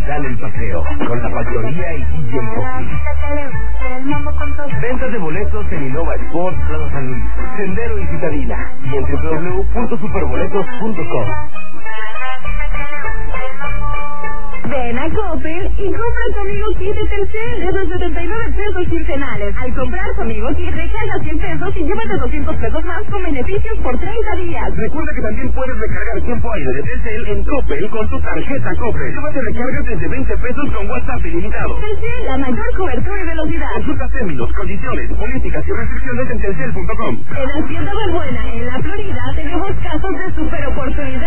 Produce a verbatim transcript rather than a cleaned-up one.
Dale el paseo con la factoría y D J Coffee. Venta de boletos en Innova Sport Plaza San Luis, Sendero y Citadina y en w w w punto superboletos punto com. Ven a Coppel y compra conmigo kit de Telcel de los setenta y nueve pesos quincenales. Al comprar conmigo kit, recarga cien pesos y llévate doscientos pesos más con beneficios por treinta días. Recuerda que también puedes recargar tiempo aire de Telcel en Coppel con tu tarjeta Coppel. Llévate recargas desde veinte pesos con WhatsApp ilimitado. Telcel, la mayor cobertura y velocidad. Consulta términos, condiciones, políticas y restricciones en telcel punto com. En Hacienda Balbuena, en la Florida, tenemos casos de super oportunidad.